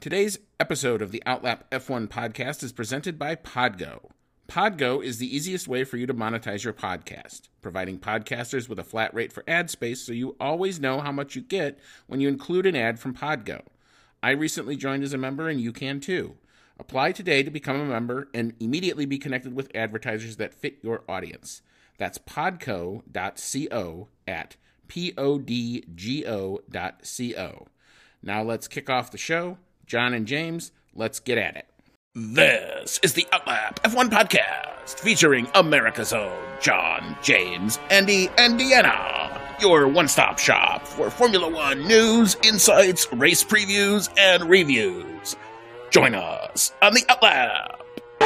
Today's episode of the Outlap F1 podcast is presented by Podgo. Podgo is the easiest way for you to monetize your podcast, providing podcasters with a flat rate for ad space so you always know how much you get when you include an ad from Podgo. I recently joined as a member and you can too. Apply today to become a member and immediately be connected with advertisers that fit your audience. That's podco.co at podgo.co. Now let's kick off the show. John and James, let's get at it. This is the Outlap F1 podcast featuring America's own John, James, Andy, and Deanna. Your one-stop shop for Formula One news, insights, race previews, and reviews. Join us on the Outlap.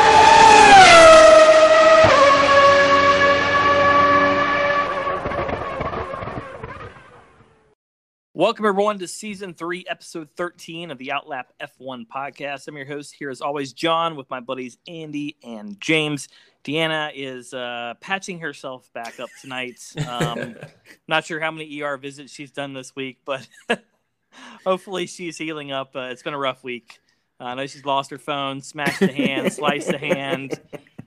Welcome, everyone, to Season 3, Episode 13 of the Outlap F1 podcast. I'm your host here, as always, John, with my buddies Andy and James. Deanna is patching herself back up tonight. Not sure how many ER visits she's done this week, but hopefully she's healing up. It's been a rough week. I know she's lost her phone, smashed the hand, sliced the hand.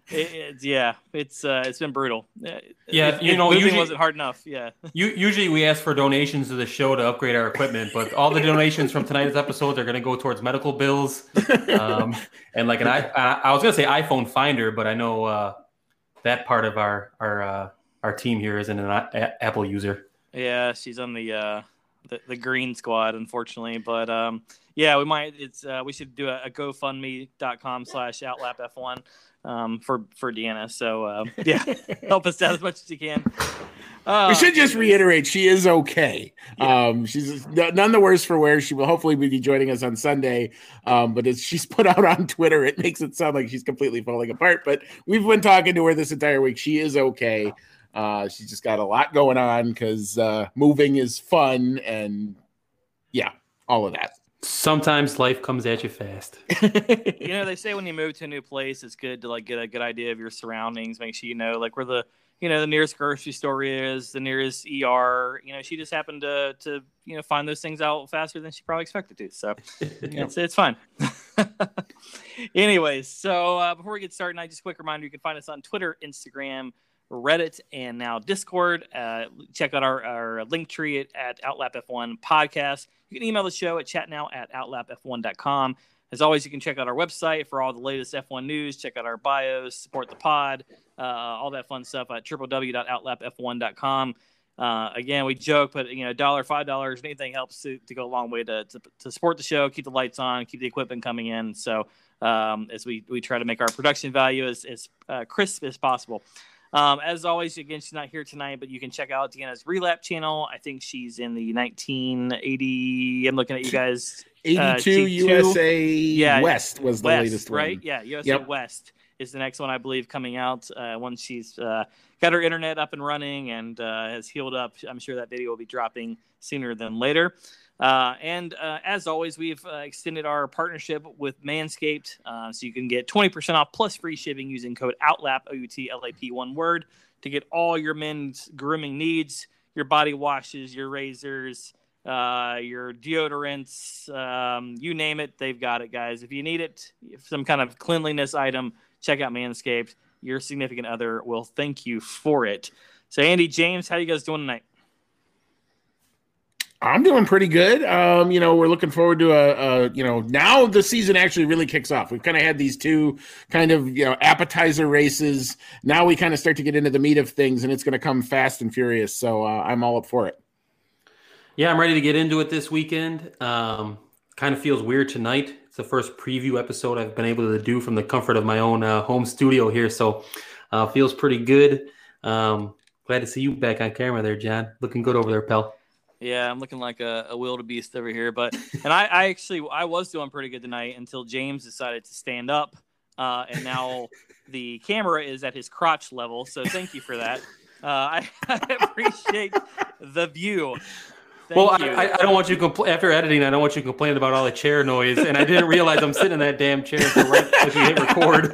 It's been brutal. Usually wasn't hard enough. Yeah. Usually we ask for donations to the show to upgrade our equipment, but all the donations from tonight's episode are going to go towards medical bills, and like I was going to say iPhone Finder, but I know that part of our team here isn't an Apple user. Yeah, she's on the green squad, unfortunately, but we might. We should do a GoFundMe.com/OutlapF1. For Deanna. So, help us out as much as you can. We should just reiterate, she is okay. Yeah. She's none the worse for wear. She will hopefully be joining us on Sunday. But as she's put out on Twitter, it makes it sound like she's completely falling apart. But we've been talking to her this entire week. She is okay. She's just got a lot going on because moving is fun and all of that. Sometimes life comes at you fast. They say when you move to a new place, it's good to get a good idea of your surroundings. Make sure you know where the nearest grocery store is, the nearest ER. She just happened to find those things out faster than she probably expected to. So it's fine. Anyways, so before we get started, just a quick reminder: you can find us on Twitter, Instagram, Reddit, and now Discord. Check out our link tree at Outlap F1 podcast. You can email the show at chatnow@outlapf1.com. As always, you can check out our website for all the latest F1 news. Check out our bios, support the pod, all that fun stuff at www.outlapf1.com. Again, we joke, but $1, $5, anything helps to go a long way to support the show, keep the lights on, keep the equipment coming in. So as we try to make our production value as crisp as possible. As always, again, she's not here tonight, but you can check out Deanna's Relap channel. I think she's in the 1980. I'm looking at you guys. 82 USA West was the latest one. Right? Yeah, USA West is the next one, I believe, coming out once she's got her internet up and running and has healed up. I'm sure that video will be dropping sooner than later. As always, we've extended our partnership with Manscaped, so you can get 20% off plus free shipping using code OUTLAP, OUTLAP, one word, to get all your men's grooming needs, your body washes, your razors, your deodorants, you name it, they've got it, guys. If you need it, some kind of cleanliness item, check out Manscaped. Your significant other will thank you for it. So, Andy, James, how you guys doing tonight? I'm doing pretty good. We're looking forward to now the season actually really kicks off. We've kind of had these two kind of, appetizer races. Now we kind of start to get into the meat of things, and it's going to come fast and furious. So I'm all up for it. Yeah, I'm ready to get into it this weekend. Kind of feels weird tonight. It's the first preview episode I've been able to do from the comfort of my own home studio here. So feels pretty good. Glad to see you back on camera there, John. Looking good over there, pal. Yeah, I'm looking like a wildebeest over here. And I was doing pretty good tonight until James decided to stand up. And now the camera is at his crotch level. So thank you for that. I appreciate the view. Thank you. I don't want you to after editing. I don't want you complaining about all the chair noise. And I didn't realize I'm sitting in that damn chair right as we hit record.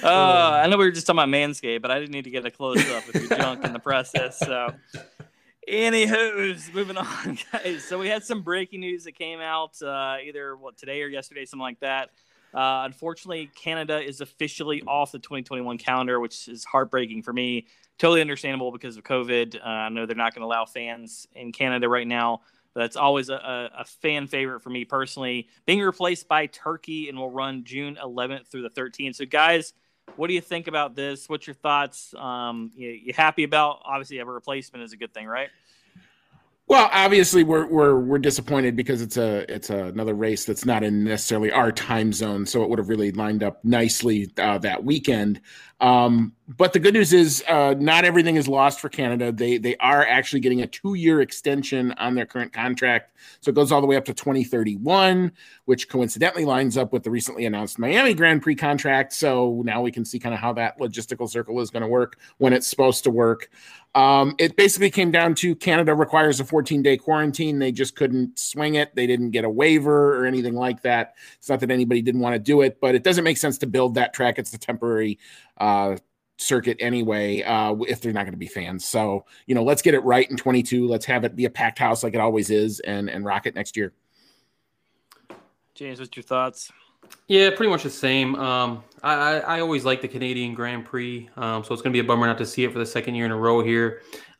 I know we were just talking about Manscaped, but I didn't need to get a close up with your junk in the process. So Anywho's, moving on, guys. So we had some breaking news that came out either today or yesterday, something like that. Unfortunately, Canada is officially off the 2021 calendar, which is heartbreaking for me. Totally understandable because of COVID. I know they're not going to allow fans in Canada right now. That's always a fan favorite for me personally. Being replaced by Turkey and will run June 11th through the 13th. So, guys, what do you think about this? What's your thoughts? You happy about? Obviously, have a replacement is a good thing, right? Well, obviously we're disappointed because it's another race that's not in necessarily our time zone, so it would have really lined up nicely that weekend. But the good news is not everything is lost for Canada. They are actually getting a 2-year extension on their current contract, so it goes all the way up to 2031, which coincidentally lines up with the recently announced Miami Grand Prix contract. So now we can see kind of how that logistical circle is going to work when it's supposed to work. It basically came down to Canada requires a 14-day quarantine. They just couldn't swing it. They didn't get a waiver or anything like that. It's not that anybody didn't want to do it, but it doesn't make sense to build that track. It's a temporary circuit anyway, if they're not going to be fans. So, let's get it right in 22. Let's have it be a packed house like it always is and rock it next year. James, what's your thoughts? Yeah, pretty much the same. I always like the Canadian Grand Prix, so it's going to be a bummer not to see it for the second year in a row here.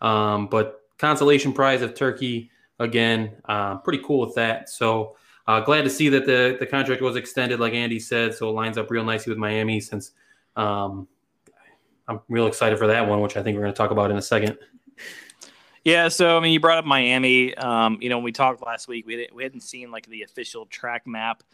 But consolation prize of Turkey, again, pretty cool with that. So glad to see that the contract was extended, like Andy said, so it lines up real nicely with Miami since I'm real excited for that one, which I think we're going to talk about in a second. Yeah, so, you brought up Miami. When we talked last week, we hadn't seen, the official track map.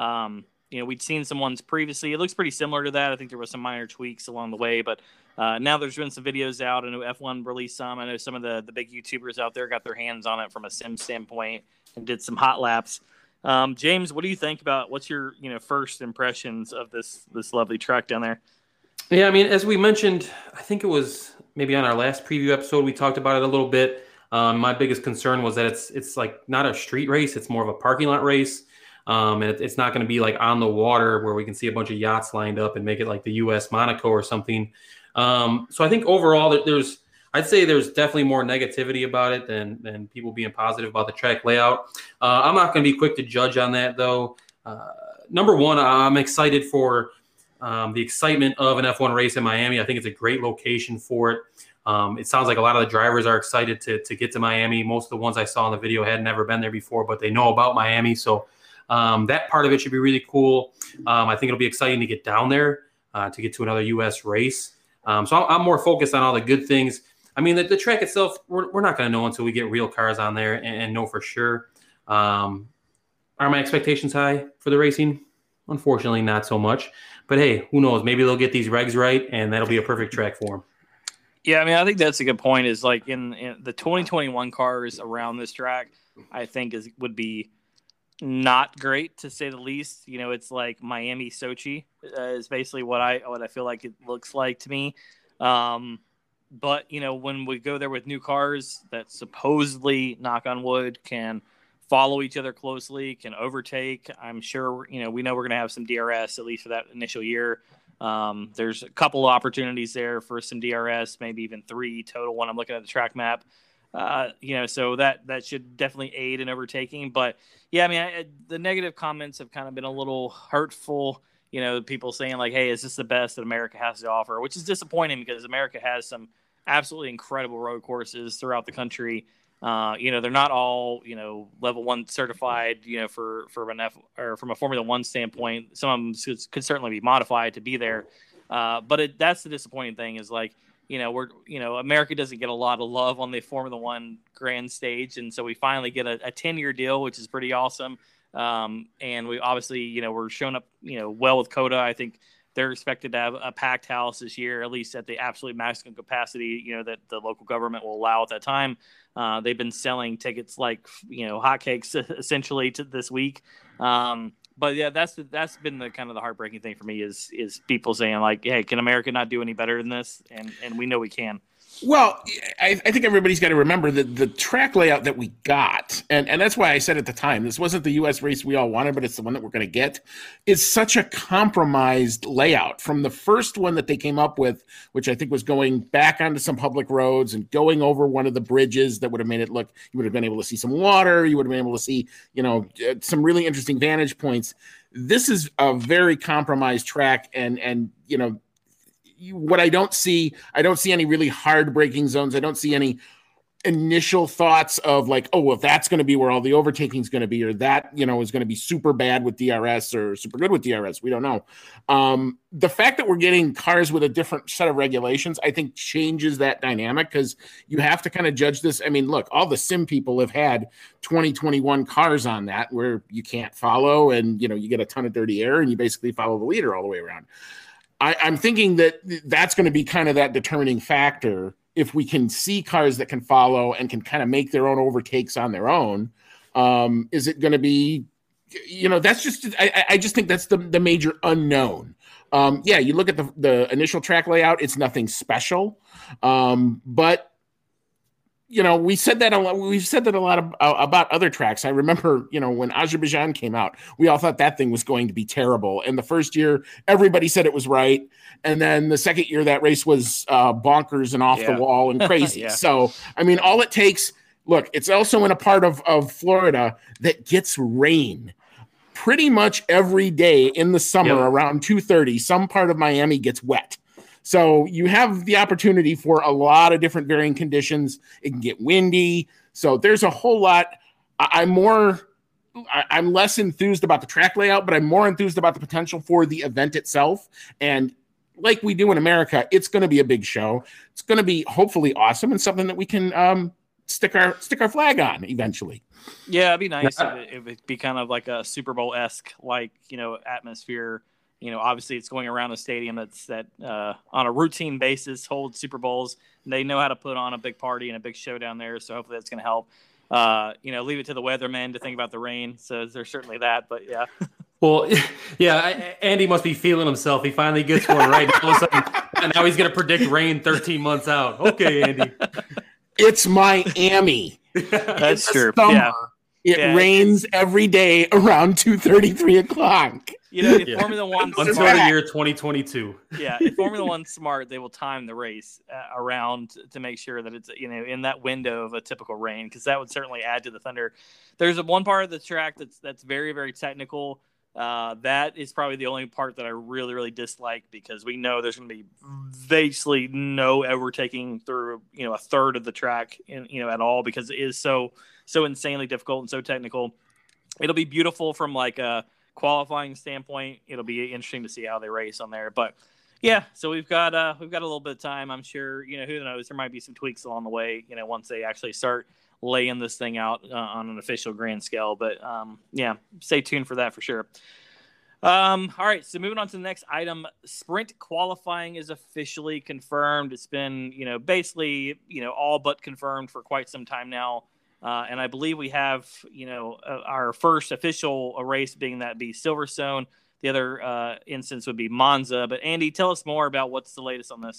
We'd seen some ones previously. It looks pretty similar to that. I think there was some minor tweaks along the way, but now there's been some videos out. I know F1 released some. I know some of the big YouTubers out there got their hands on it from a sim standpoint and did some hot laps. James, what do you think about what's your first impressions of this lovely track down there? Yeah, as we mentioned, I think it was maybe on our last preview episode, we talked about it a little bit. My biggest concern was that it's not a street race. It's more of a parking lot race. And it's not going to be on the water where we can see a bunch of yachts lined up and make it like the U.S. Monaco or something. So I think overall I'd say there's definitely more negativity about it than people being positive about the track layout. I'm not going to be quick to judge on that though. Number one, I'm excited for the excitement of an F1 race in Miami. I think it's a great location for it. It sounds like a lot of the drivers are excited to get to Miami. Most of the ones I saw in the video had never been there before, but they know about Miami. So that part of it should be really cool. I think it'll be exciting to get down there, to get to another U.S. race. So I'm more focused on all the good things. The track itself, we're not going to know until we get real cars on there and know for sure. Are my expectations high for the racing? Unfortunately, not so much. But hey, who knows? Maybe they'll get these regs right, and that'll be a perfect track for them. Yeah, I think that's a good point. Is in the 2021 cars around this track, I think would be not great to say the least. It's like Miami Sochi is basically what I feel like it looks like to me. But when we go there with new cars that supposedly, knock on wood, can follow each other closely, can overtake, I'm sure we know we're going to have some DRS at least for that initial year. There's a couple of opportunities there for some DRS, maybe even 3 total when I'm looking at the track map. So that should definitely aid in overtaking. But yeah, the negative comments have kind of been a little hurtful. People saying hey, is this the best that America has to offer? Which is disappointing because America has some absolutely incredible road courses throughout the country. They're not all level 1 certified. For an F or from a Formula 1 standpoint, some of them could certainly be modified to be there. But that's the disappointing thing is America doesn't get a lot of love on the Formula 1 grand stage, and so we finally get a 10-year deal, which is pretty awesome. And we obviously we're showing up well with COTA. I think they're expected to have a packed house this year, at least at the absolute maximum capacity that the local government will allow at that time. They've been selling tickets like hotcakes essentially to this week. But yeah, that's been the kind of the heartbreaking thing for me is people saying hey, can America not do any better than this? And we know we can. Well, I think everybody's got to remember that the track layout that we got, and that's why I said at the time, this wasn't the U.S. race we all wanted, but it's the one that we're going to get, is such a compromised layout. From the first one that they came up with, which I think was going back onto some public roads and going over one of the bridges that would have made it look, you would have been able to see some water, you would have been able to see, some really interesting vantage points. This is a very compromised track, and what I don't see any really hard braking zones. I don't see any initial thoughts of like, oh, well, that's going to be where all the overtaking is going to be, or that, is going to be super bad with DRS or super good with DRS. We don't know. The fact that we're getting cars with a different set of regulations, I think changes that dynamic, because you have to kind of judge this. I mean, look, all the sim people have had 2021 cars on that where you can't follow, and, you get a ton of dirty air and you basically follow the leader all the way around. I'm thinking that that's going to be kind of that determining factor. If we can see cars that can follow and can kind of make their own overtakes on their own, is it going to be, that's just, I just think that's the major unknown. You look at the initial track layout, it's nothing special. But we said that a lot. We've said that a lot about other tracks. I remember, when Azerbaijan came out, we all thought that thing was going to be terrible. And the first year, everybody said it was right. And then the second year, that race was bonkers and off the wall and crazy. Yeah. So, I mean, all it takes, look, it's also in a part of Florida that gets rain pretty much every day in the summer around 2:30. Some part of Miami gets wet. So you have the opportunity for a lot of different varying conditions. It can get windy. So there's a whole lot. I'm less enthused about the track layout, but I'm more enthused about the potential for the event itself. And like we do in America, it's going to be a big show. It's going to be hopefully awesome and something that we can stick our flag on eventually. Yeah, it'd be nice if it would be kind of like a Super Bowl-esque, atmosphere. Obviously it's going around a stadium that on a routine basis holds Super Bowls. And they know how to put on a big party and a big show down there. So hopefully that's going to help. Leave it to the weathermen to think about the rain. So there's certainly that, but yeah. Well, yeah, Andy must be feeling himself. He finally gets one right. All of a sudden, and now he's going to predict rain 13 months out. Okay, Andy. It's Miami. That's true. Summer. Yeah. It rains every day around 2:30, 3 o'clock. If Formula One until the year 2022. Yeah, if Formula One's smart, they will time the race around to make sure that it's in that window of a typical rain, because that would certainly add to the thunder. There's one part of the track that's very, very technical. That is probably the only part that I really, really dislike, because we know there's going to be basically no overtaking through a third of the track at all, because it is so insanely difficult and so technical. It'll be beautiful from like a qualifying standpoint. It'll be interesting to see how they race on there, but yeah, so we've got a little bit of time. I'm sure who knows, there might be some tweaks along the way once they actually start laying this thing out on an official grand scale, but stay tuned for that for sure. All right, so moving on to the next item. Sprint qualifying is officially confirmed. It's been basically all but confirmed for quite some time now. And I believe we have, our first official race being Silverstone. The other instance would be Monza. But Andy, tell us more about what's the latest on this.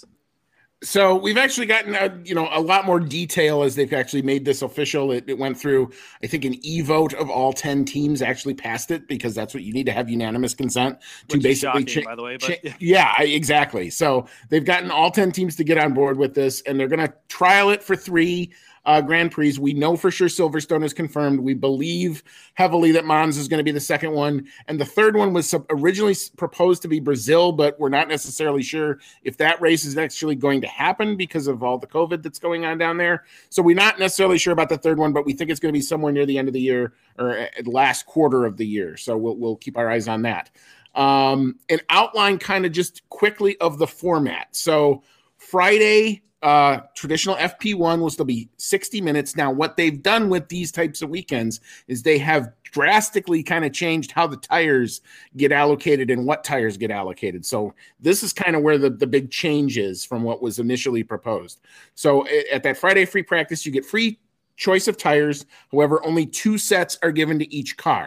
So we've actually gotten a lot more detail as they've actually made this official. It went through, I think, an e-vote of all 10 teams actually passed it, because that's what you need to have unanimous consent to basically shocking, by the way. But exactly. So they've gotten all 10 teams to get on board with this, and they're going to trial it for 3 Grand Prix. We know for sure Silverstone is confirmed. We believe heavily that Monza is going to be the second one. And the third one was originally proposed to be Brazil, but we're not necessarily sure if that race is actually going to happen because of all the COVID that's going on down there. So we're not necessarily sure about the third one, but we think it's going to be somewhere near the end of the year or last quarter of the year. So we'll keep our eyes on that. An outline kind of just quickly of the format. So Friday, traditional FP1 will still be 60 minutes. Now, what they've done with these types of weekends is they have drastically kind of changed how the tires get allocated and what tires get allocated. So this is kind of where the big change is from what was initially proposed. So at that Friday free practice, you get free choice of tires. However, only 2 sets are given to each car.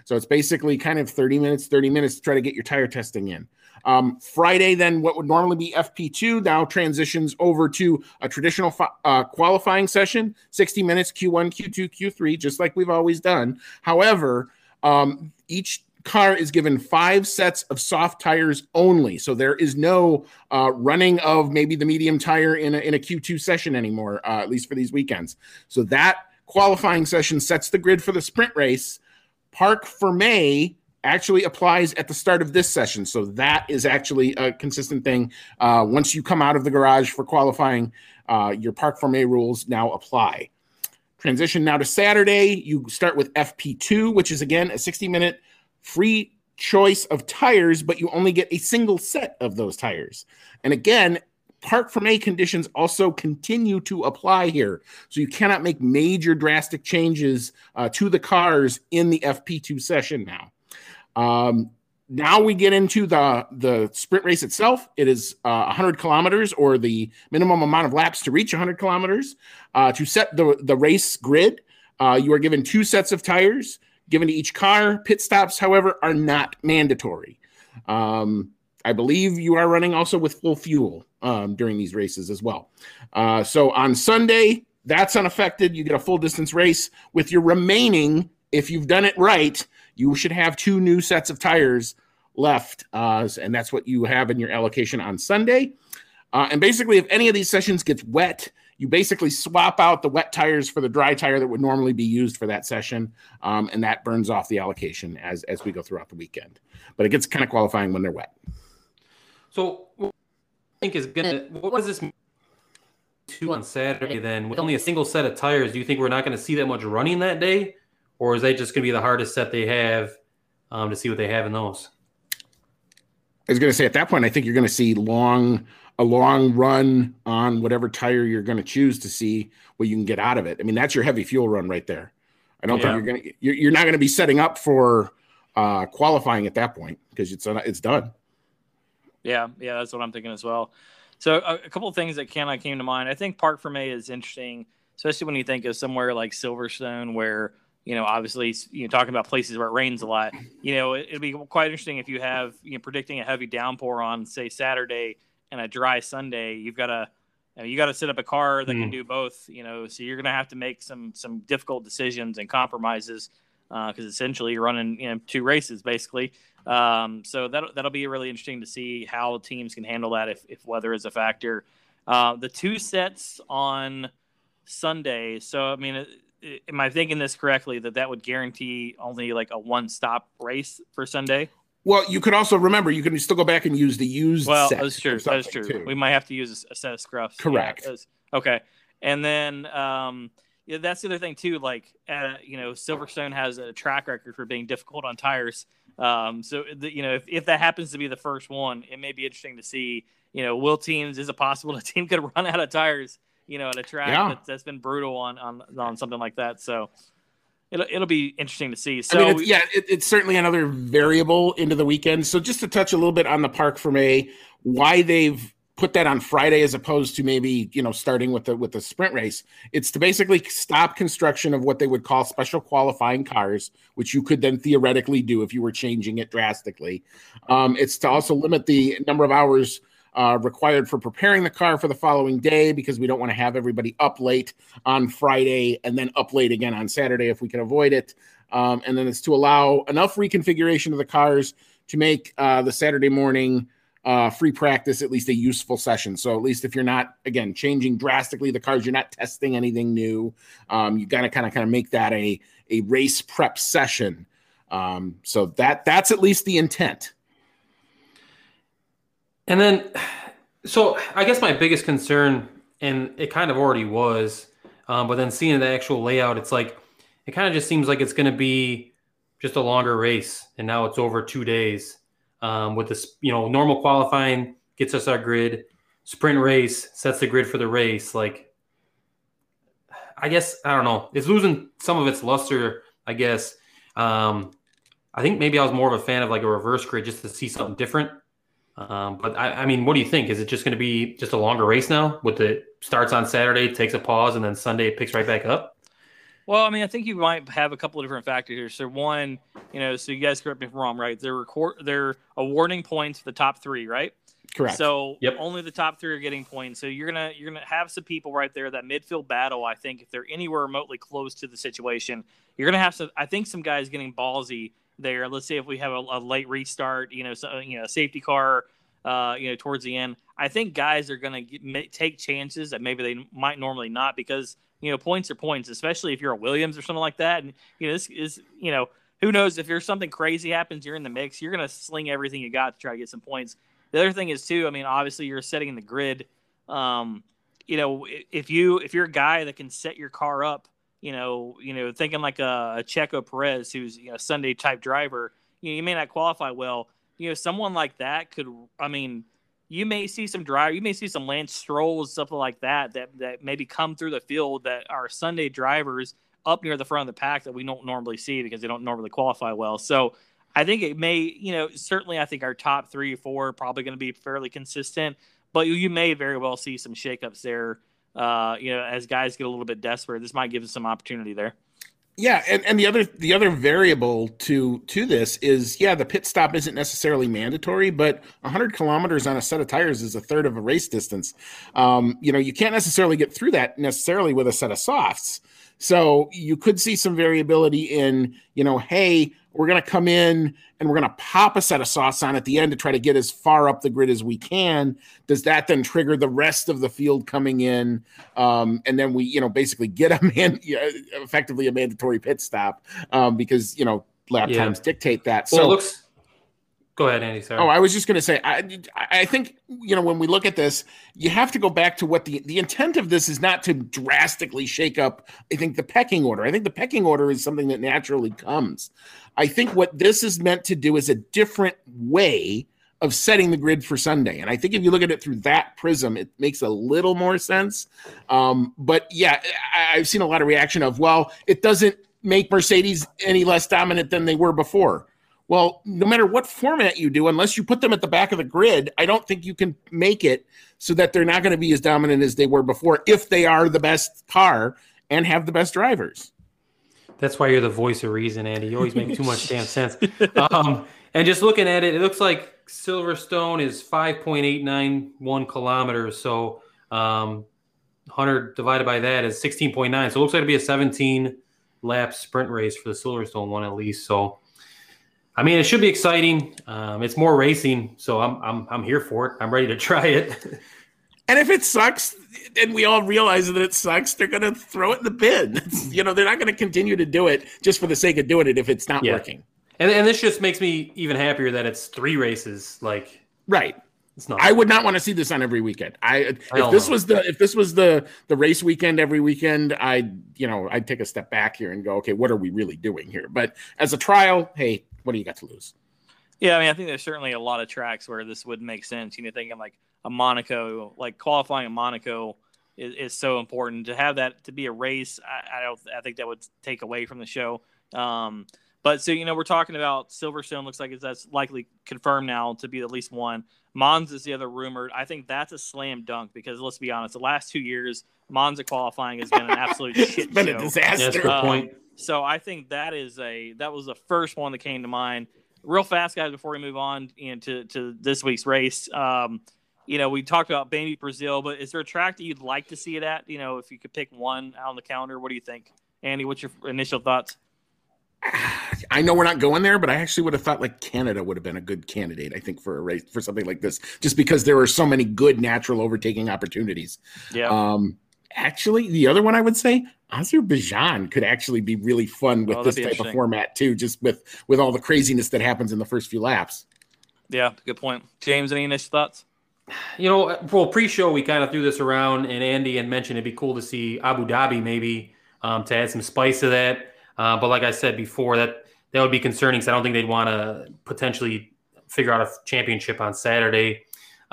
So it's basically kind of 30 minutes to try to get your tire testing in. Friday, then what would normally be FP2 now transitions over to a traditional qualifying session, 60 minutes, Q1, Q2, Q3, just like we've always done. However, each car is given 5 sets of soft tires only. So there is no running of maybe the medium tire in a Q2 session anymore, at least for these weekends. So that qualifying session sets the grid for the sprint race. Parc Fermé actually applies at the start of this session. So that is actually a consistent thing. Once you come out of the garage for qualifying, your Parc Fermé rules now apply. Transition now to Saturday. You start with FP2, which is, again, a 60-minute free choice of tires, but you only get a single set of those tires. And again, Parc Fermé conditions also continue to apply here. So you cannot make major drastic changes to the cars in the FP2 session now. Now we get into the sprint race itself. It is 100 kilometers, or the minimum amount of laps to reach 100 kilometers. To set the race grid, you are given 2 sets of tires given to each car. Pit stops, however, are not mandatory. I believe you are running also with full fuel during these races as well. So on Sunday, that's unaffected. You get a full distance race with your remaining, if you've done it right, you should have 2 new sets of tires left, and that's what you have in your allocation on Sunday. And basically, if any of these sessions gets wet, you basically swap out the wet tires for the dry tire that would normally be used for that session, and that burns off the allocation as we go throughout the weekend. But it gets kind of qualifying when they're wet. So what do you think is what does this mean on Saturday then? With only a single set of tires, do you think we're not going to see that much running that day? Or is that just going to be the hardest set they have to see what they have in those? I was going to say, at that point, I think you're going to see a long run on whatever tire you're going to choose to see what you can get out of it. I mean, that's your heavy fuel run right there. I don't think you're not going to be setting up for qualifying at that point, because it's done. Yeah, that's what I'm thinking as well. So a couple of things that came to mind. I think Parc Fermé is interesting, especially when you think of somewhere like Silverstone, where, obviously, talking about places where it rains a lot, it'd be quite interesting if you have, predicting a heavy downpour on, say, Saturday and a dry Sunday. You got to set up a car that can do both, so you're going to have to make some difficult decisions and compromises, because essentially you're running, 2 races basically. So that'll be really interesting to see how teams can handle that if weather is a factor. The 2 sets on Sunday. So, I mean, am I thinking this correctly, that would guarantee only like a 1-stop race for Sunday? Well, you could also remember, you can still go back and use the used set. Well, that's true. That's true. Too. We might have to use a set of scruffs. Correct. Yeah, okay. And then that's the other thing too. Like, Silverstone has a track record for being difficult on tires. So if that happens to be the first one, it may be interesting to see. Is it possible a team could run out of tires? At a track that's been brutal on something like that. So it'll be interesting to see. So I mean, it's certainly another variable into the weekend. So just to touch a little bit on the Parc Fermé, why they've put that on Friday as opposed to maybe, starting with the sprint race, it's to basically stop construction of what they would call special qualifying cars, which you could then theoretically do if you were changing it drastically. It's to also limit the number of hours required for preparing the car for the following day, because we don't want to have everybody up late on Friday and then up late again on Saturday if we can avoid it. And then it's to allow enough reconfiguration of the cars to make the Saturday morning free practice at least a useful session. So at least if you're not, again, changing drastically the cars, you're not testing anything new, you got to kind of make that a race prep session. So that's at least the intent. And then, so I guess my biggest concern, and it kind of already was, but then seeing the actual layout, it's like, it kind of just seems like it's going to be just a longer race. And now it's over 2 days. With this, normal qualifying gets us our grid, sprint race sets the grid for the race. Like, I guess, I don't know. It's losing some of its luster, I guess. I think maybe I was more of a fan of like a reverse grid just to see something different. But I mean, what do you think? Is it just going to be just a longer race now with the starts on Saturday, takes a pause, and then Sunday it picks right back up? Well, I mean, I think you might have a couple of different factors here. So one, so you guys correct me if I'm wrong, right? They're awarding points for the top 3, right? Correct. So only the top 3 are getting points. So you're gonna have some people right there. That midfield battle, I think, if they're anywhere remotely close to the situation, you're gonna have some guys getting ballsy there. Let's say if we have a late restart, a safety car, towards the end. I think guys are gonna take chances that maybe they might normally not, because points are points, especially if you're a Williams or something like that. And this is who knows, if there's something crazy happens, you're in the mix, you're gonna sling everything you got to try to get some points. The other thing is too, I mean, obviously you're setting the grid. If you're a guy that can set your car up, thinking like a Checo Perez, who's a Sunday type driver, you may not qualify well. Someone like that could. I mean, you may see some Lance Strolls, something like that maybe come through the field that are Sunday drivers up near the front of the pack that we don't normally see because they don't normally qualify well. So I think it may, certainly I think our top 3 or 4 are probably going to be fairly consistent, but you may very well see some shakeups there. As guys get a little bit desperate, this might give us some opportunity there. Yeah, and the other variable to this is, the pit stop isn't necessarily mandatory, but 100 kilometers on a set of tires is a third of a race distance. You can't necessarily get through that necessarily with a set of softs. So you could see some variability in, hey, we're going to come in and we're going to pop a set of softs on at the end to try to get as far up the grid as we can. Does that then trigger the rest of the field coming in? And then we, basically get effectively a mandatory pit stop because, lap times dictate that. Well, so it looks. Go ahead, Andy. Sorry. Oh, I was just going to say, I think, when we look at this, you have to go back to what the intent of this is, not to drastically shake up, I think, the pecking order. I think the pecking order is something that naturally comes. I think what this is meant to do is a different way of setting the grid for Sunday. And I think if you look at it through that prism, it makes a little more sense. But yeah, I've seen a lot of reaction of, well, it doesn't make Mercedes any less dominant than they were before. Well, no matter what format you do, unless you put them at the back of the grid, I don't think you can make it so that they're not going to be as dominant as they were before if they are the best car and have the best drivers. That's why you're the voice of reason, Andy. You always make too much damn sense. And just looking at it, it looks like Silverstone is 5.891 kilometers. So 100 divided by that is 16.9. So it looks like it'll be a 17-lap sprint race for the Silverstone one at least. So I mean, it should be exciting. It's more racing, so I'm here for it. I'm ready to try it. And if it sucks, and we all realize that it sucks, they're going to throw it in the bin. They're not going to continue to do it just for the sake of doing it if it's not working. And this just makes me even happier that it's 3 races. Right. It's not. I would not want to see this on every weekend. If this was the race weekend every weekend, I'd take a step back here and go, okay, what are we really doing here? But as a trial, hey, what do you got to lose? Yeah, I mean, I think there's certainly a lot of tracks where this would make sense. Thinking like a Monaco, like qualifying in Monaco is so important. To have that to be a race, I think that would take away from the show. But so, we're talking about Silverstone. Looks like that's likely confirmed now to be at least one. Monza is the other rumored. I think that's a slam dunk because let's be honest, the last 2 years, Monza qualifying has been an absolute shit It's been show. a disaster. That's a good point. So I think that was the first one that came to mind. Real fast, guys, before we move on to this week's race. We talked about Baby Brazil, but is there a track that you'd like to see it at? If you could pick one out on the calendar, what do you think? Andy, what's your initial thoughts? I know we're not going there, but I actually would have thought like Canada would have been a good candidate, I think, for a race, for something like this, just because there are so many good natural overtaking opportunities. Yeah. Actually, the other one I would say, Azerbaijan could actually be really fun with this type of format too, just with all the craziness that happens in the first few laps. Yeah, good point. James, any initial thoughts? Well, pre-show we kind of threw this around, and Andy had mentioned it'd be cool to see Abu Dhabi maybe to add some spice to that. But like I said before, that would be concerning because I don't think they'd want to potentially figure out a championship on Saturday.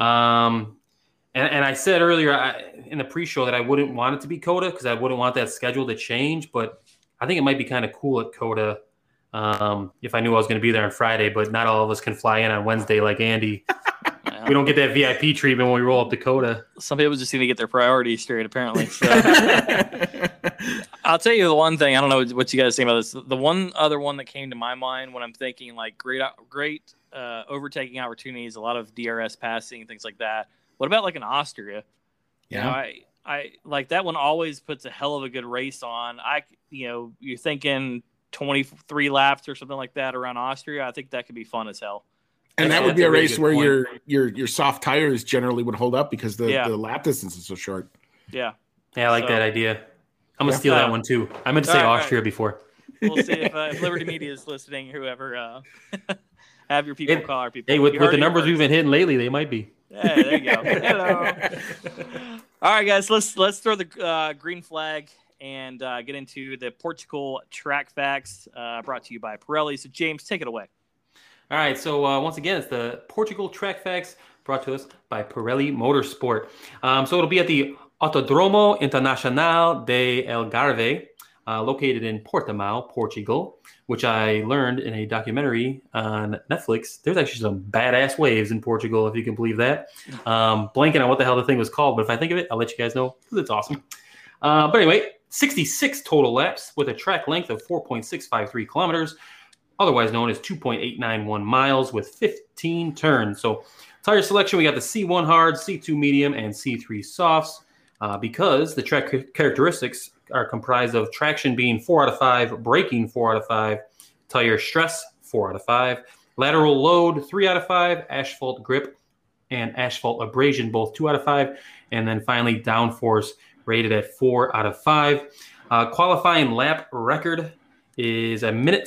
And I said earlier in the pre-show that I wouldn't want it to be COTA because I wouldn't want that schedule to change. But I think it might be kind of cool at COTA if I knew I was going to be there on Friday. But not all of us can fly in on Wednesday like Andy. We don't get that VIP treatment when we roll up to COTA. Some people just need to get their priorities straight, apparently. So. I'll tell you the one thing. I don't know what you guys think about this. The one other one that came to my mind when I'm thinking like great overtaking opportunities, a lot of DRS passing, things like that. What about like an Austria? Yeah. You know, I like that one. Always puts a hell of a good race on. You're thinking 23 laps or something like that around Austria. I think that could be fun as hell. And that would be a race where your soft tires generally would hold up because the lap distance is so short. Yeah. Yeah, I like that idea. I'm going to steal that one too. I meant to say Austria before. We'll see if Liberty Media is listening, whoever. Have your people call our people. Hey, with the numbers we've been hitting lately, they might be. Hey, there you go. Hello. All right, guys, let's throw the green flag and get into the Portugal track facts brought to you by Pirelli. So, James, take it away. All right, so once again, it's the Portugal track facts brought to us by Pirelli Motorsport. So it'll be at the Autodromo Internacional de Algarve, located in Portimão, Portugal, which I learned in a documentary on Netflix. There's actually some badass waves in Portugal, if you can believe that. Blanking on what the hell the thing was called, but if I think of it, I'll let you guys know because it's awesome. But anyway, 66 total laps with a track length of 4.653 kilometers, otherwise known as 2.891 miles with 15 turns. So tire selection, we got the C1 hard, C2 medium, and C3 softs because the track characteristics are comprised of traction being 4 out of 5, braking 4 out of 5, tire stress 4 out of 5, lateral load 3 out of 5, asphalt grip and asphalt abrasion both 2 out of 5, and then finally downforce rated at 4 out of 5. Qualifying lap record is a minute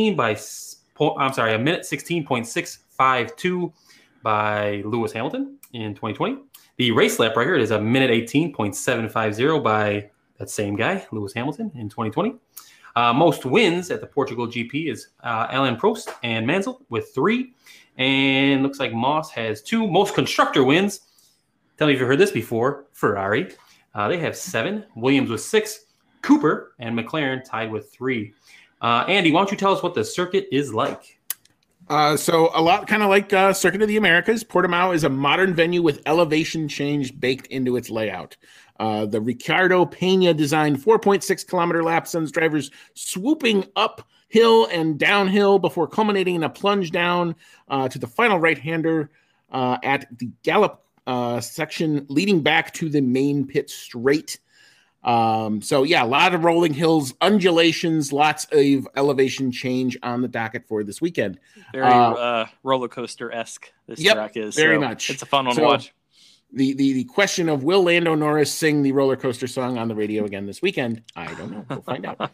16.652 by Lewis Hamilton in 2020. The race lap record is a minute 18.750 by that same guy, Lewis Hamilton, in 2020. Most wins at the Portugal GP is Alain Prost and Mansell with 3. And looks like Moss has 2. Most constructor wins, tell me if you've heard this before, Ferrari. They have 7. Williams with 6. Cooper and McLaren tied with 3. Andy, why don't you tell us what the circuit is like? So a lot kind of like Circuit of the Americas. Portimão is a modern venue with elevation change baked into its layout. The Ricardo Pena designed 4.6-kilometer lap sends drivers swooping uphill and downhill before culminating in a plunge down to the final right-hander at the Gallop section leading back to the main pit straight. So yeah, a lot of rolling hills, undulations, lots of elevation change on the docket for this weekend. Very roller coaster-esque this track is. Very much. It's a fun one to watch. The question of will Lando Norris sing the roller coaster song on the radio again this weekend? I don't know. We'll find out.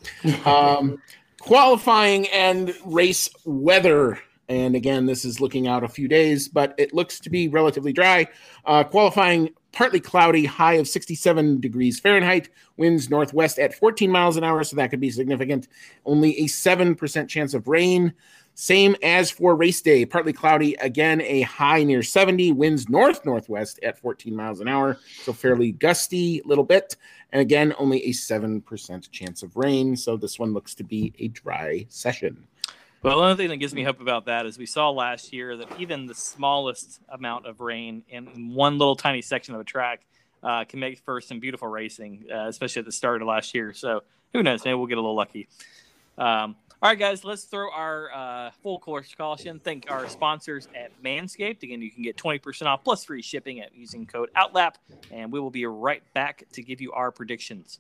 Qualifying and race weather. And again, this is looking out a few days, but it looks to be relatively dry. Qualifying partly cloudy, high of 67 degrees Fahrenheit, winds northwest at 14 miles an hour, so that could be significant. Only a 7% chance of rain. Same as for race day, partly cloudy, again, a high near 70, winds northwest at 14 miles an hour, so fairly gusty a little bit. And again, only a 7% chance of rain, so this one looks to be a dry session. Well, another thing that gives me hope about that is we saw last year that even the smallest amount of rain in one little tiny section of a track can make for some beautiful racing, especially at the start of last year. So who knows? Maybe we'll get a little lucky. All right, guys, let's throw our full course caution. Thank our sponsors at Manscaped. Again, you can get 20% off plus free shipping using code OUTLAP, and we will be right back to give you our predictions.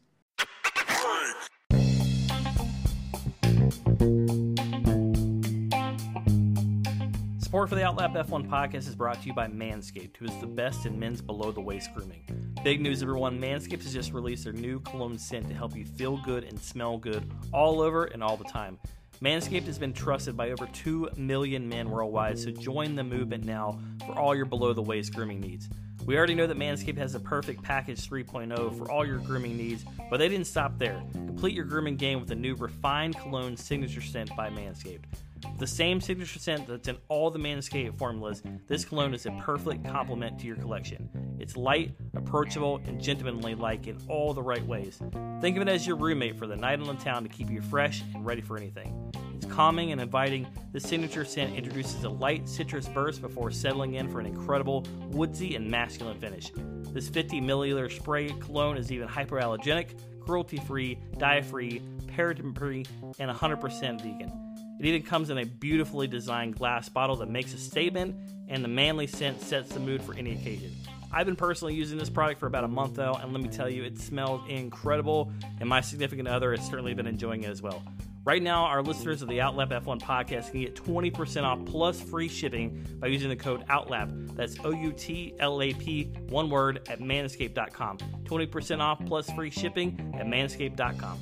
Support for the Outlap F1 podcast is brought to you by Manscaped, who is the best in men's below-the-waist grooming. Big news, everyone. Manscaped has just released their new cologne scent to help you feel good and smell good all over and all the time. Manscaped has been trusted by over 2 million men worldwide, so join the movement now for all your below-the-waist grooming needs. We already know that Manscaped has the perfect package 3.0 for all your grooming needs, but they didn't stop there. Complete your grooming game with the new refined cologne signature scent by Manscaped. With the same signature scent that's in all the Manscaped formulas, this cologne is a perfect complement to your collection. It's light, approachable, and gentlemanly-like in all the right ways. Think of it as your roommate for the night on the town to keep you fresh and ready for anything. It's calming and inviting. This signature scent introduces a light citrus burst before settling in for an incredible woodsy and masculine finish. This 50 milliliter spray cologne is even hypoallergenic, cruelty-free, dye-free, paraben-free, and 100% vegan. It even comes in a beautifully designed glass bottle that makes a statement, and the manly scent sets the mood for any occasion. I've been personally using this product for about a month though, and let me tell you, it smells incredible, and my significant other has certainly been enjoying it as well. Right now, our listeners of the Outlap F1 podcast can get 20% off plus free shipping by using the code OUTLAP. That's OUTLAP, one word, at manscaped.com. 20% off plus free shipping at manscaped.com.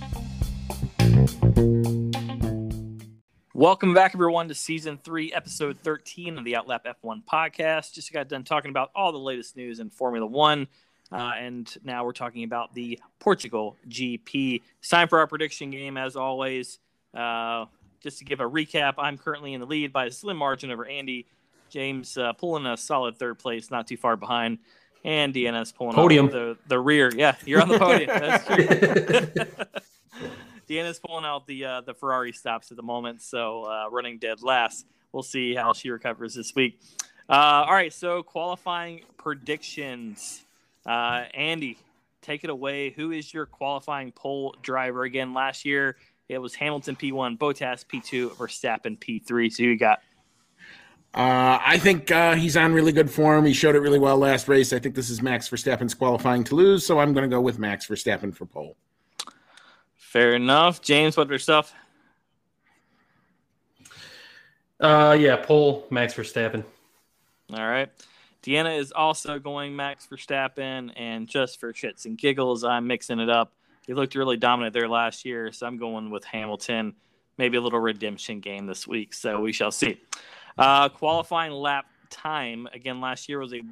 Welcome back, everyone, to Season 3, Episode 13 of the Outlap F1 podcast. Just got done talking about all the latest news in Formula One, and now we're talking about the Portugal GP. It's time for our prediction game, as always. Just to give a recap, I'm currently in the lead by a slim margin over Andy. James pulling a solid third place, not too far behind. And Deanna's pulling podium. The rear. Yeah, you're on the podium. That's true. Deanna's pulling out the Ferrari stops at the moment, so running dead last. We'll see how she recovers this week. All right, so qualifying predictions. Andy, take it away. Who is your qualifying pole driver? Again, last year it was Hamilton P1, Bottas P2, Verstappen P3. So who you got? I think he's on really good form. He showed it really well last race. I think this is Max Verstappen's qualifying to lose, so I'm going to go with Max Verstappen for pole. Fair enough. James, what about yourself? Yeah, pole, Max Verstappen. All right. Deanna is also going Max Verstappen, and just for shits and giggles, I'm mixing it up. He looked really dominant there last year, so I'm going with Hamilton. Maybe a little redemption game this week, so we shall see. Qualifying lap time, again, last year was a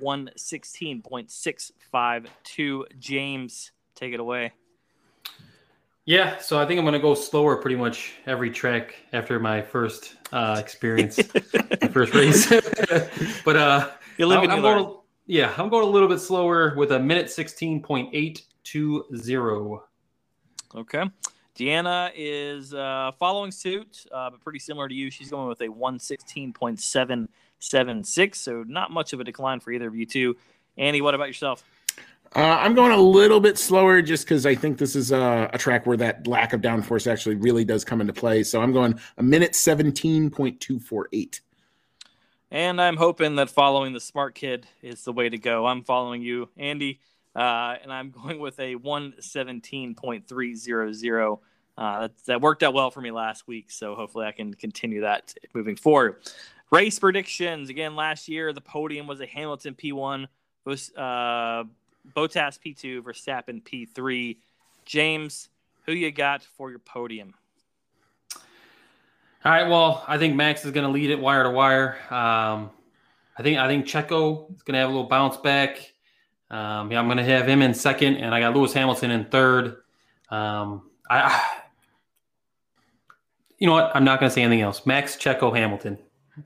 1:16.652. James, take it away. Yeah, so I think I'm going to go slower pretty much every track after my first experience, my first race. But I'm going a little bit slower with a 1:16.820. Okay. Deanna is following suit, but pretty similar to you. She's going with a 1:16.776, so not much of a decline for either of you two. Andy, what about yourself? I'm going a little bit slower just because I think this is a track where that lack of downforce actually really does come into play. So I'm going a 1:17.248. And I'm hoping that following the smart kid is the way to go. I'm following you, Andy, and I'm going with a 1:17.300. That worked out well for me last week, so hopefully I can continue that moving forward. Race predictions. Again, last year the podium was a Hamilton P1, Bottas P2, Verstappen P3. James, who you got for your podium? All right, well, I think Max is going to lead it wire to wire. I think Checo is going to have a little bounce back. I'm going to have him in second, and I got Lewis Hamilton in third. You know what? I'm not going to say anything else. Max, Checo, Hamilton.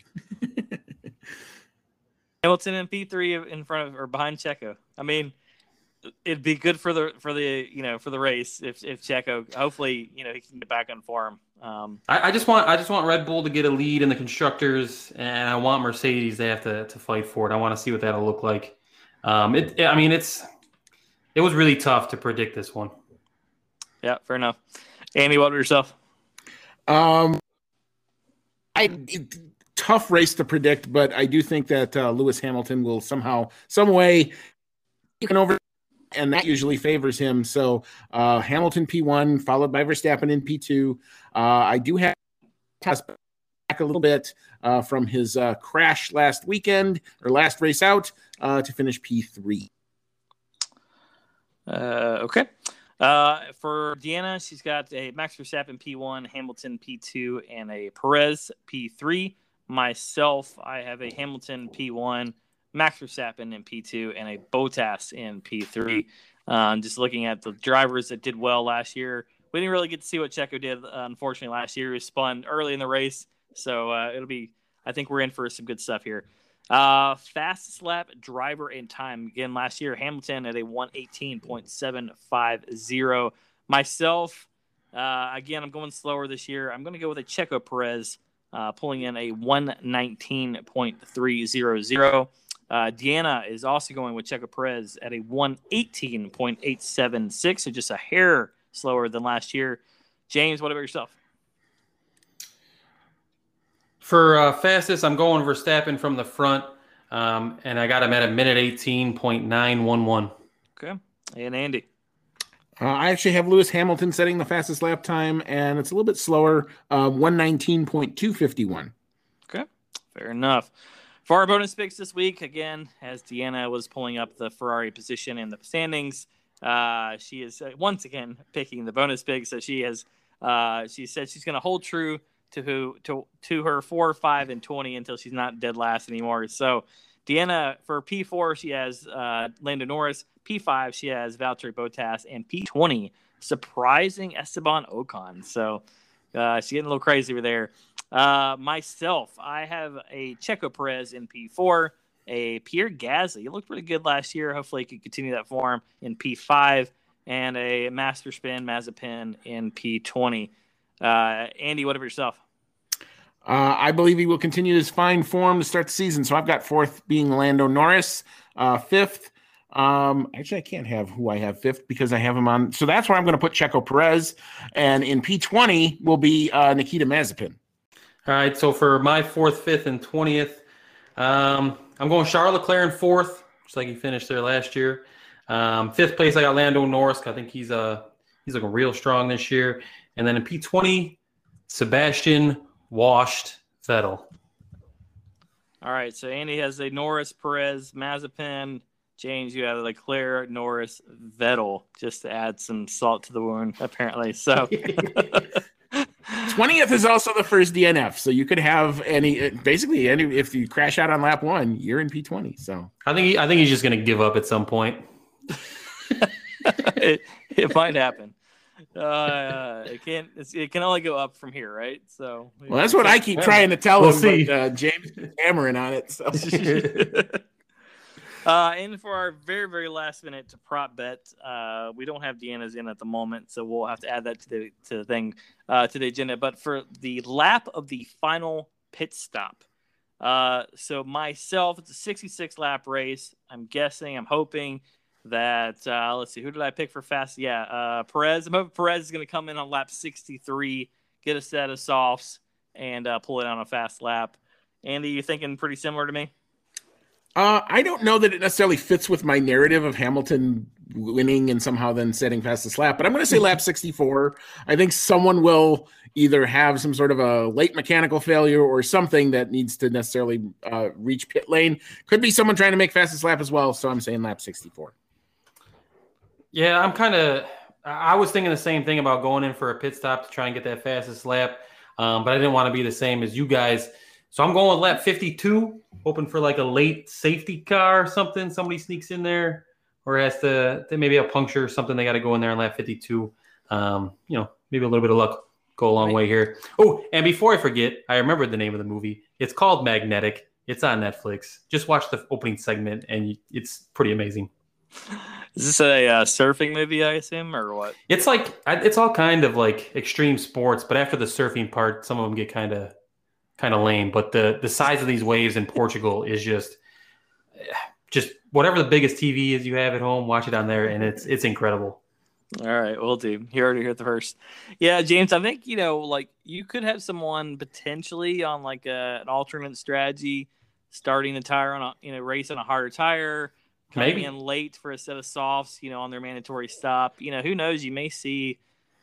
Hamilton and P3 in front of or behind Checo. I mean, it'd be good for the race if Checo, hopefully, he can get back on form. I just want Red Bull to get a lead in the constructors, and I want Mercedes to have to fight for it. I want to see what that'll look like. It was really tough to predict this one. Yeah, fair enough. Andy, what about yourself? Tough race to predict, but I do think that Lewis Hamilton will somehow, some way, you can over, and that usually favors him. So Hamilton P1, followed by Verstappen in P2. I do have back a little bit from his crash last weekend or last race out to finish P3. Okay. For Deanna, she's got a Max Verstappen P1, Hamilton P2, and a Perez P3. Myself, I have a Hamilton P1, Max Verstappen in P2, and a Bottas in P3. Just looking at the drivers that did well last year, we didn't really get to see what Checo did. Unfortunately, last year he was spun early in the race, so I think we're in for some good stuff here. Fastest lap driver in time. Again, last year, Hamilton at a 1:18.750. Myself, again, I'm going slower this year. I'm going to go with a Checo Perez, pulling in a 1:19.300. Deanna is also going with Checo Perez at a 118.876, so just a hair slower than last year. James, what about yourself? For fastest, I'm going Verstappen from the front, and I got him at a minute 18.911. Okay. And Andy? I actually have Lewis Hamilton setting the fastest lap time, and it's a little bit slower, 119.251. Okay, fair enough. For our bonus picks this week, again, as Deanna was pulling up the Ferrari position in the standings, she is once again picking the bonus pick. So she said she's going to hold true to her 4, 5, and 20 until she's not dead last anymore. So Deanna, for P4, she has Lando Norris. P5, she has Valtteri Bottas. And P20, surprising Esteban Ocon. So she's getting a little crazy over there. Myself, I have a Checo Perez in P4, a Pierre Gasly. He looked pretty good last year. Hopefully he can continue that form in P5, and a Master Spin Mazepin in P20. Andy, what about yourself? I believe he will continue his fine form to start the season. So I've got 4th being Lando Norris, 5th. Actually, I can't have who I have 5th because I have him on. So that's where I'm going to put Checo Perez. And in P20 will be Nikita Mazepin. All right, so for my 4th, 5th, and 20th, I'm going Charles Leclerc in 4th, just like he finished there last year. 5th place, I got Lando Norris. I think he's looking real strong this year. And then in P20, Sebastian Washed Vettel. All right, so Andy has a Norris, Perez, Mazepin. James, you have Leclerc, Norris, Vettel, just to add some salt to the wound, apparently. So 20th is also the first DNF, so you could have any. If you crash out on lap 1, you're in P20. So I think he's just going to give up at some point. it might happen. It can only go up from here, right? So that's what I keep trying to tell him. See. But James is hammering on it. So. And for our very, very last minute to prop bet, we don't have Deanna's in at the moment, so we'll have to add that to the agenda. But for the lap of the final pit stop, so myself, it's a 66 lap race. I'm hoping that let's see, who did I pick for fast? Yeah, Perez. I'm hoping Perez is going to come in on lap 63, get a set of softs, and pull it on a fast lap. Andy, you thinking pretty similar to me? I don't know that it necessarily fits with my narrative of Hamilton winning and somehow then setting fastest lap, but I'm going to say lap 64. I think someone will either have some sort of a late mechanical failure or something that needs to necessarily reach pit lane. Could be someone trying to make fastest lap as well, so I'm saying lap 64. Yeah, I was thinking the same thing about going in for a pit stop to try and get that fastest lap, but I didn't want to be the same as you guys. So I'm going with lap 52, hoping for like a late safety car or something. Somebody sneaks in there or has to maybe a puncture or something. They got to go in there on lap 52. Maybe a little bit of luck go a long way here. Oh, and before I forget, I remembered the name of the movie. It's called Magnetic. It's on Netflix. Just watch the opening segment, and it's pretty amazing. Is this a surfing movie, I assume, or what? It's all kind of like extreme sports, but after the surfing part, some of them get kind of lame, but the size of these waves in Portugal is just whatever the biggest TV is you have at home, watch it on there, and it's incredible. All right, we'll do. You already heard the first. Yeah, James, I think, you could have someone potentially on like an alternate strategy, starting the tire on a race on a harder tire, coming in late for a set of softs, on their mandatory stop. Who knows? You may see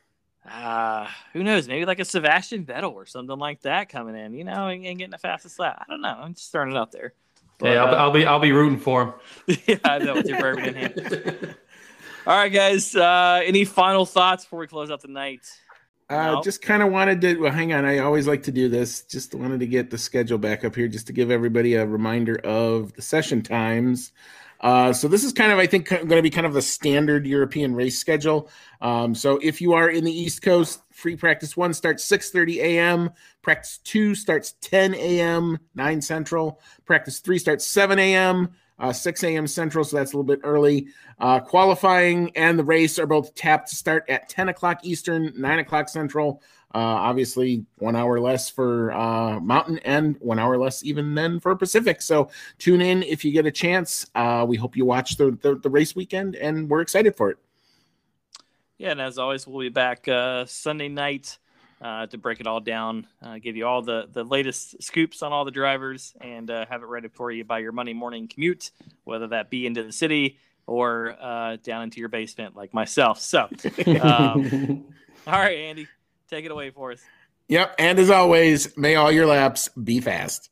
who knows? Maybe like a Sebastian Vettel or something like that coming in, and getting the fastest lap. I don't know. I'm just throwing it out there. But, yeah, I'll be rooting for him. Yeah, I know. With your bourbon in hand. All right, guys. Any final thoughts before we close out the night? Just kind of wanted to. Well, hang on. I always like to do this. Just wanted to get the schedule back up here, just to give everybody a reminder of the session times. So this is kind of, I think, going to be kind of the standard European race schedule. So if you are in the East Coast, Free practice 1 starts 6:30 a.m. Practice 2 starts 10 a.m., 9 Central. Practice 3 starts 7 a.m., 6 a.m. Central, so that's a little bit early. Qualifying and the race are both tapped to start at 10 o'clock Eastern, 9 o'clock Central. Obviously, 1 hour less for Mountain and 1 hour less even then for Pacific. So tune in if you get a chance. We hope you watch the race weekend, and we're excited for it. Yeah, and as always, we'll be back Sunday night to break it all down, give you all the latest scoops on all the drivers, and have it ready for you by your Monday morning commute, whether that be into the city or down into your basement like myself. So, all right, Andy, take it away for us. Yep, and as always, may all your laps be fast.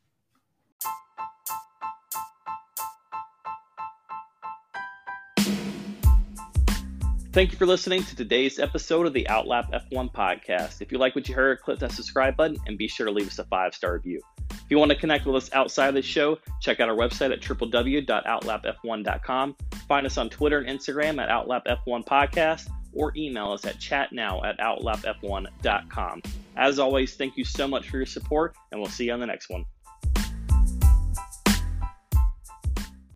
Thank you for listening to today's episode of the Outlap F1 podcast. If you like what you heard, click that subscribe button and be sure to leave us a 5-star review. If you want to connect with us outside of the show, check out our website at www.outlapf1.com. Find us on Twitter and Instagram at outlapf1 podcast, or email us at chatnow@outlapf1.com. As always, thank you so much for your support, and we'll see you on the next one.